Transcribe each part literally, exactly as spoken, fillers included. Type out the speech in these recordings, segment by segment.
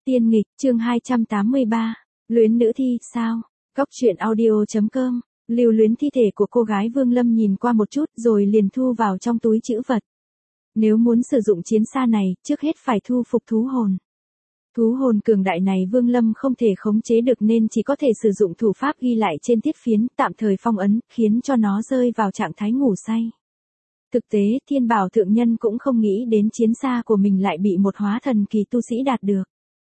Tiên nghịch, chương hai trăm tám mươi ba. Luyến nữ thi, sao? Góc truyện audio chấm com. Lưu luyến thi thể của cô gái Vương Lâm nhìn qua một chút rồi liền thu vào trong túi trữ vật. Nếu muốn sử dụng chiến xa này, trước hết phải thu phục thú hồn. Thú hồn cường đại này Vương Lâm không thể khống chế được nên chỉ có thể sử dụng thủ pháp ghi lại trên tiết phiến, tạm thời phong ấn, khiến cho nó rơi vào trạng thái ngủ say. Thực tế, Thiên Bảo Thượng Nhân cũng không nghĩ đến chiến xa của mình lại bị một hóa thần kỳ tu sĩ đạt được.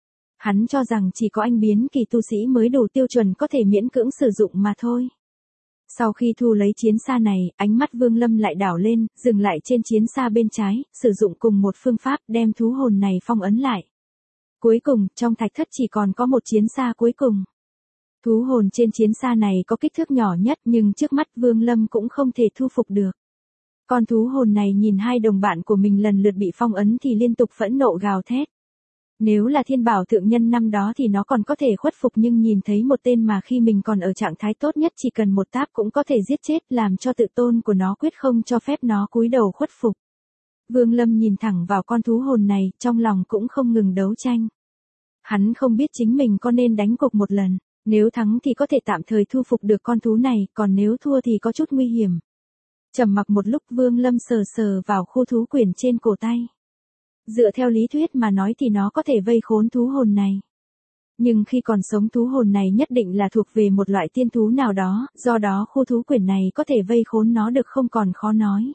Hắn cho rằng chỉ có anh biến kỳ tu sĩ mới đủ tiêu chuẩn có thể miễn cưỡng sử dụng mà thôi. Sau khi thu lấy chiến xa này, ánh mắt Vương Lâm lại đảo lên, dừng lại trên chiến xa bên trái, sử dụng cùng một phương pháp đem thú hồn này phong ấn lại. Cuối cùng, trong thạch thất chỉ còn có một chiến xa cuối cùng. Thú hồn trên chiến xa này có kích thước nhỏ nhất nhưng trước mắt Vương Lâm cũng không thể thu phục được. Con thú hồn này nhìn hai đồng bạn của mình lần lượt bị phong ấn thì liên tục phẫn nộ gào thét. Nếu là Thiên Bảo Thượng Nhân năm đó thì nó còn có thể khuất phục, nhưng nhìn thấy một tên mà khi mình còn ở trạng thái tốt nhất chỉ cần một táp cũng có thể giết chết, làm cho tự tôn của nó quyết không cho phép nó cúi đầu khuất phục. Vương Lâm nhìn thẳng vào con thú hồn này, trong lòng cũng không ngừng đấu tranh. Hắn không biết chính mình có nên đánh cuộc một lần, nếu thắng thì có thể tạm thời thu phục được con thú này, còn nếu thua thì có chút nguy hiểm. Trầm mặc một lúc, Vương Lâm sờ sờ vào khu thú quyển trên cổ tay. Dựa theo lý thuyết mà nói thì nó có thể vây khốn thú hồn này. Nhưng khi còn sống thú hồn này nhất định là thuộc về một loại tiên thú nào đó, do đó khu thú quyển này có thể vây khốn nó được không còn khó nói.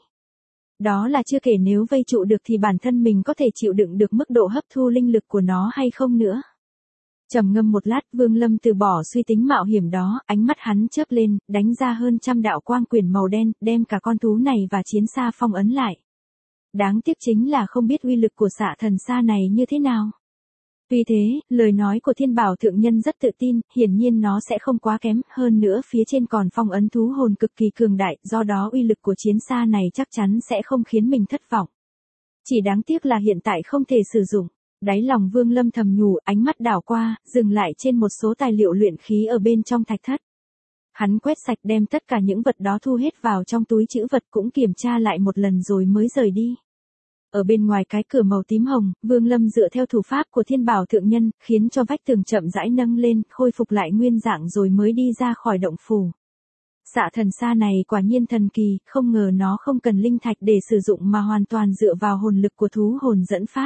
Đó là chưa kể nếu vây trụ được thì bản thân mình có thể chịu đựng được mức độ hấp thu linh lực của nó hay không nữa. Trầm ngâm một lát, Vương Lâm từ bỏ suy tính mạo hiểm đó, ánh mắt hắn chớp lên, đánh ra hơn trăm đạo quang quyển màu đen, đem cả con thú này và chiến xa phong ấn lại. Đáng tiếc chính là không biết uy lực của xạ thần xa này như thế nào. Vì thế, lời nói của Thiên Bảo Thượng Nhân rất tự tin, hiển nhiên nó sẽ không quá kém, hơn nữa phía trên còn phong ấn thú hồn cực kỳ cường đại, do đó uy lực của chiến xa này chắc chắn sẽ không khiến mình thất vọng. Chỉ đáng tiếc là hiện tại không thể sử dụng. Đáy lòng Vương Lâm thầm nhủ, ánh mắt đảo qua, dừng lại trên một số tài liệu luyện khí ở bên trong thạch thất. Hắn quét sạch đem tất cả những vật đó thu hết vào trong túi trữ vật, cũng kiểm tra lại một lần rồi mới rời đi. Ở bên ngoài cái cửa màu tím hồng, Vương Lâm dựa theo thủ pháp của Thiên Bảo Thượng Nhân, khiến cho vách tường chậm rãi nâng lên, khôi phục lại nguyên dạng rồi mới đi ra khỏi động phủ. Xạ thần xa này quả nhiên thần kỳ, không ngờ nó không cần linh thạch để sử dụng mà hoàn toàn dựa vào hồn lực của thú hồn dẫn phát.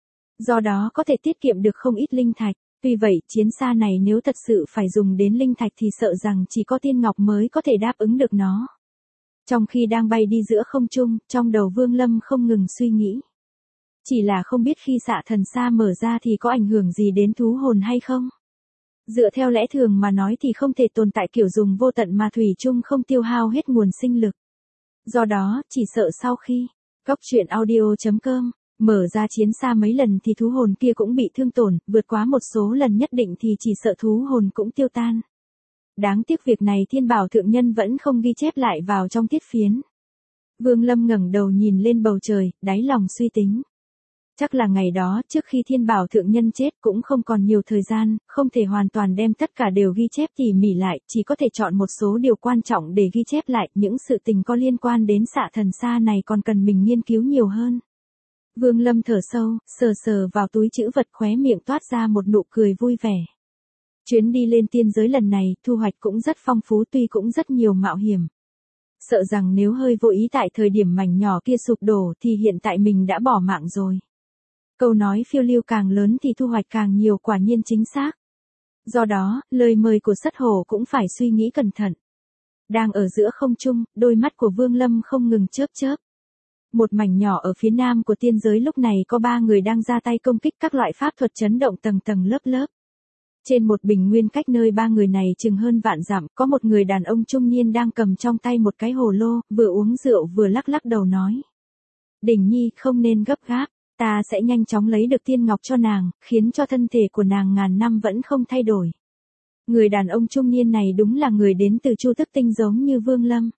Do đó có thể tiết kiệm được không ít linh thạch. Tuy vậy, chiến xa này nếu thật sự phải dùng đến linh thạch thì sợ rằng chỉ có tiên ngọc mới có thể đáp ứng được nó. Trong khi đang bay đi giữa không trung, trong đầu Vương Lâm không ngừng suy nghĩ. Chỉ là không biết khi xạ thần xa mở ra thì có ảnh hưởng gì đến thú hồn hay không? Dựa theo lẽ thường mà nói thì không thể tồn tại kiểu dùng vô tận mà thủy chung không tiêu hao hết nguồn sinh lực. Do đó, chỉ sợ sau khi góc truyện audio chấm com mở ra chiến xa mấy lần thì thú hồn kia cũng bị thương tổn, vượt quá một số lần nhất định thì chỉ sợ thú hồn cũng tiêu tan. Đáng tiếc việc này Thiên Bảo Thượng Nhân vẫn không ghi chép lại vào trong tiết phiến. Vương Lâm ngẩng đầu nhìn lên bầu trời, đáy lòng suy tính. Chắc là ngày đó, trước khi Thiên Bảo Thượng Nhân chết cũng không còn nhiều thời gian, không thể hoàn toàn đem tất cả đều ghi chép tỉ mỉ lại, chỉ có thể chọn một số điều quan trọng để ghi chép lại, những sự tình có liên quan đến xạ thần xa này còn cần mình nghiên cứu nhiều hơn. Vương Lâm thở sâu, sờ sờ vào túi trữ vật, khóe miệng toát ra một nụ cười vui vẻ. Chuyến đi lên tiên giới lần này, thu hoạch cũng rất phong phú tuy cũng rất nhiều mạo hiểm. Sợ rằng nếu hơi vô ý tại thời điểm mảnh nhỏ kia sụp đổ thì hiện tại mình đã bỏ mạng rồi. Câu nói phiêu lưu càng lớn thì thu hoạch càng nhiều, quả nhiên chính xác. Do đó, lời mời của Sất Hổ cũng phải suy nghĩ cẩn thận. Đang ở giữa không trung, đôi mắt của Vương Lâm không ngừng chớp chớp. Một mảnh nhỏ ở phía nam của tiên giới lúc này có ba người đang ra tay công kích các loại pháp thuật chấn động tầng tầng lớp lớp. Trên một bình nguyên cách nơi ba người này chừng hơn vạn dặm, có một người đàn ông trung niên đang cầm trong tay một cái hồ lô, vừa uống rượu vừa lắc lắc đầu nói. Đỉnh Nhi, không nên gấp gáp, ta sẽ nhanh chóng lấy được tiên ngọc cho nàng, khiến cho thân thể của nàng ngàn năm vẫn không thay đổi. Người đàn ông trung niên này đúng là người đến từ Chu Tức Tinh giống như Vương Lâm.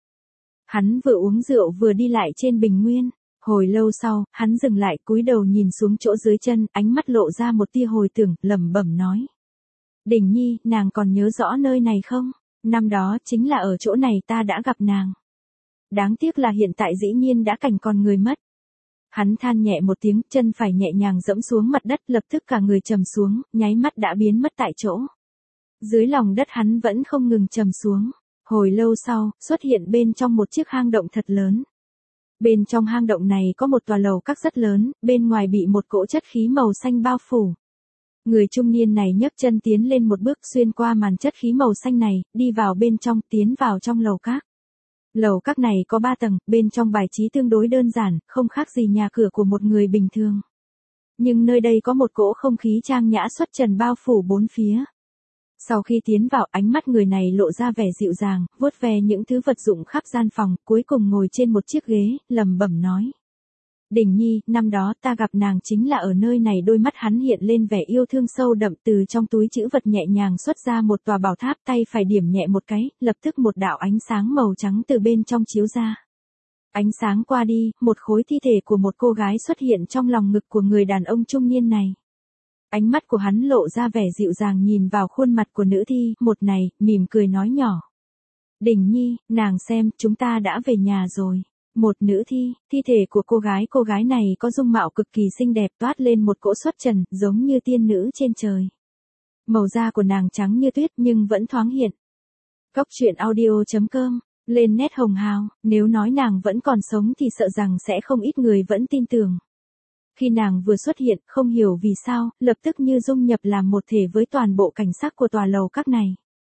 Hắn vừa uống rượu vừa đi lại trên bình nguyên. Hồi lâu sau, hắn dừng lại cúi đầu nhìn xuống chỗ dưới chân, ánh mắt lộ ra một tia hồi tưởng, lẩm bẩm nói. Đỉnh Nhi, nàng còn nhớ rõ nơi này không? Năm đó chính là ở chỗ này ta đã gặp nàng. Đáng tiếc là hiện tại dĩ nhiên đã cảnh còn người mất. Hắn than nhẹ một tiếng, chân phải nhẹ nhàng dẫm xuống mặt đất, lập tức cả người trầm xuống, nháy mắt đã biến mất tại chỗ. Dưới lòng đất hắn vẫn không ngừng trầm xuống. Hồi lâu sau, xuất hiện bên trong một chiếc hang động thật lớn. Bên trong hang động này có một tòa lầu các rất lớn, bên ngoài bị một cỗ chất khí màu xanh bao phủ. Người trung niên này nhấc chân tiến lên một bước xuyên qua màn chất khí màu xanh này, đi vào bên trong, tiến vào trong lầu các. Lầu các này có ba tầng, bên trong bài trí tương đối đơn giản, không khác gì nhà cửa của một người bình thường. Nhưng nơi đây có một cỗ không khí trang nhã xuất trần bao phủ bốn phía. Sau khi tiến vào, ánh mắt người này lộ ra vẻ dịu dàng, vuốt ve những thứ vật dụng khắp gian phòng, cuối cùng ngồi trên một chiếc ghế, lẩm bẩm nói. Đình Nhi, năm đó ta gặp nàng chính là ở nơi này. Đôi mắt hắn hiện lên vẻ yêu thương sâu đậm, từ trong túi trữ vật nhẹ nhàng xuất ra một tòa bảo tháp, tay phải điểm nhẹ một cái, lập tức một đạo ánh sáng màu trắng từ bên trong chiếu ra. Ánh sáng qua đi, một khối thi thể của một cô gái xuất hiện trong lòng ngực của người đàn ông trung niên này. Ánh mắt của hắn lộ ra vẻ dịu dàng nhìn vào khuôn mặt của nữ thi, một này, mỉm cười nói nhỏ. Đình Nhi, nàng xem, chúng ta đã về nhà rồi. Một nữ thi, thi thể của cô gái. Cô gái này có dung mạo cực kỳ xinh đẹp, toát lên một cỗ xuất trần, giống như tiên nữ trên trời. Màu da của nàng trắng như tuyết nhưng vẫn thoáng hiện. Cốc truyện audio chấm com, lên nét hồng hào, nếu nói nàng vẫn còn sống thì sợ rằng sẽ không ít người vẫn tin tưởng. Khi nàng vừa xuất hiện, không hiểu vì sao, lập tức như dung nhập làm một thể với toàn bộ cảnh sắc của tòa lầu các này.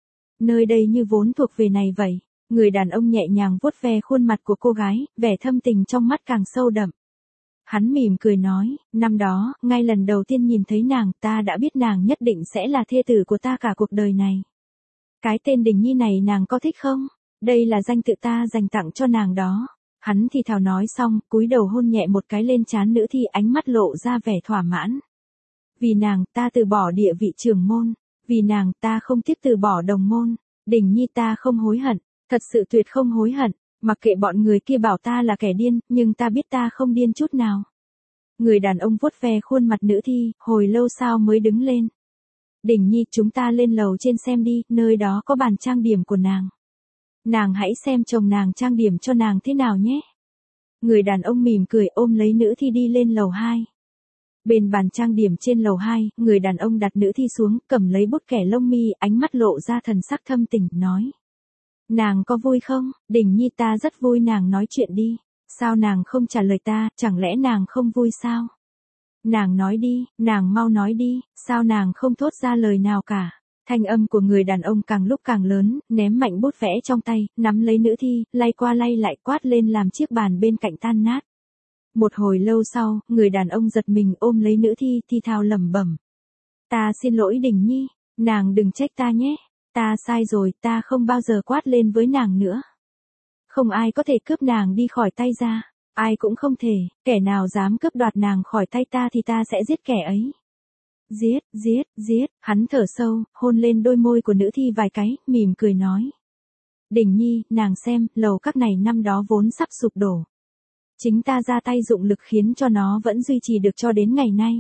Nơi đây như vốn thuộc về này vậy. Người đàn ông nhẹ nhàng vuốt ve khuôn mặt của cô gái, vẻ thâm tình trong mắt càng sâu đậm. Hắn mỉm cười nói, năm đó, ngay lần đầu tiên nhìn thấy nàng, ta đã biết nàng nhất định sẽ là thê tử của ta cả cuộc đời này. Cái tên Đình Nhi này nàng có thích không? Đây là danh tự ta dành tặng cho nàng đó. Hắn thì thào nói xong, cúi đầu hôn nhẹ một cái lên trán nữ thi, ánh mắt lộ ra vẻ thỏa mãn. Vì nàng, ta từ bỏ địa vị trưởng môn. Vì nàng, ta không tiếp từ bỏ đồng môn. Đình Nhi, ta không hối hận. Thật sự tuyệt không hối hận, mặc kệ bọn người kia bảo ta là kẻ điên, nhưng ta biết ta không điên chút nào. Người đàn ông vuốt ve khuôn mặt nữ thi, hồi lâu sau mới đứng lên. Đình Nhi, chúng ta lên lầu trên xem đi, nơi đó có bàn trang điểm của nàng. Nàng hãy xem chồng nàng trang điểm cho nàng thế nào nhé. Người đàn ông mỉm cười ôm lấy nữ thi đi lên lầu hai. Bên bàn trang điểm trên lầu hai, người đàn ông đặt nữ thi xuống, cầm lấy bút kẻ lông mi, ánh mắt lộ ra thần sắc thâm tình, nói. Nàng có vui không? Đình Nhi, ta rất vui. Nàng nói chuyện đi. Sao nàng không trả lời ta, chẳng lẽ nàng không vui sao? Nàng nói đi, nàng mau nói đi, sao nàng không thốt ra lời nào cả? Thanh âm của người đàn ông càng lúc càng lớn, ném mạnh bút vẽ trong tay, nắm lấy nữ thi, lay qua lay lại quát lên làm chiếc bàn bên cạnh tan nát. Một hồi lâu sau, người đàn ông giật mình ôm lấy nữ thi, thi thào lẩm bẩm. Ta xin lỗi Đình Nhi, nàng đừng trách ta nhé. Ta sai rồi, ta không bao giờ quát lên với nàng nữa. Không ai có thể cướp nàng đi khỏi tay ra, ai cũng không thể, kẻ nào dám cướp đoạt nàng khỏi tay ta thì ta sẽ giết kẻ ấy. Giết, giết, giết, hắn thở sâu, hôn lên đôi môi của nữ thi vài cái, mỉm cười nói. Đình Nhi, nàng xem, lầu các này năm đó vốn sắp sụp đổ. Chính ta ra tay dụng lực khiến cho nó vẫn duy trì được cho đến ngày nay.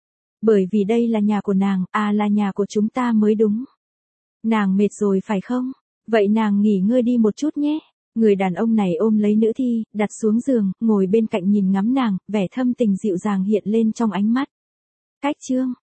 Bởi vì đây là nhà của nàng, à là nhà của chúng ta mới đúng. Nàng mệt rồi phải không? Vậy nàng nghỉ ngơi đi một chút nhé. Người đàn ông này ôm lấy nữ thi, đặt xuống giường, ngồi bên cạnh nhìn ngắm nàng, vẻ thâm tình dịu dàng hiện lên trong ánh mắt. Cách chương